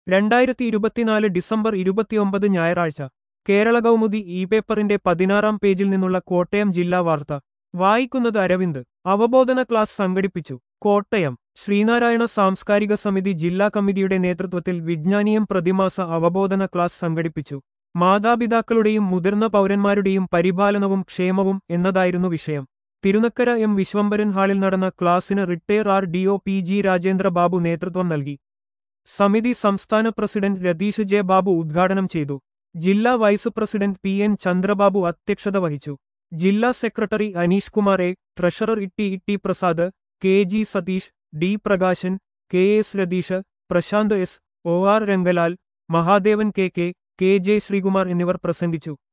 2024 December 29 ഞായറാഴ്ച കേരള കൗമുദി ഈ പേപ്പറിന്റെ 16-ാം പേജിൽ നിന്നുള്ള കോട്ടയം ജില്ലാ വാർത്ത വായിക്കുന്നത് അരവിന്ദ്. അവബോധന ക്ലാസ് സംഘടിപ്പിച്ചു. കോട്ടയം ശ്രീനാരായണ സാംസ്കാരിക സമിതി ജില്ലാ കമ്മിറ്റിയുടെ നേതൃത്വത്തിൽ വിജ്ഞാനീയം പ്രതിമാസ അവബോധന ക്ലാസ് സംഘടിപ്പിച്ചു. മാതാപിതാക്കളുടെയും മുതിർന്ന പൗരന്മാരുടെയും പരിപാലനവും ക്ഷേമവും എന്നതായിരുന്നു വിഷയം. തിരുനക്കര എം വിശ്വംഭരൻ ഹാളിൽ നടന്ന ക്ലാസിന് retire RDO PG Rajendra Babu നേതൃത്വം നൽകി. സമിതി സംസ്ഥാന പ്രസിഡന്റ് രതീഷ് ജെ ബാബു ഉദ്ഘാടനം ചെയ്തു. ജില്ലാ വൈസ് പ്രസിഡന്റ് PN ചന്ദ്രബാബു അധ്യക്ഷത വഹിച്ചു. ജില്ലാ secretary Aneesh Kumar A, treasurer Itty Prasad, KG Satheesh, D Prakashan, KS Ratheesh, Prashanth S, OR Rangalal, Mahadevan KK, KJ Sreekumar എന്നിവർ പ്രസംഗിച്ചു.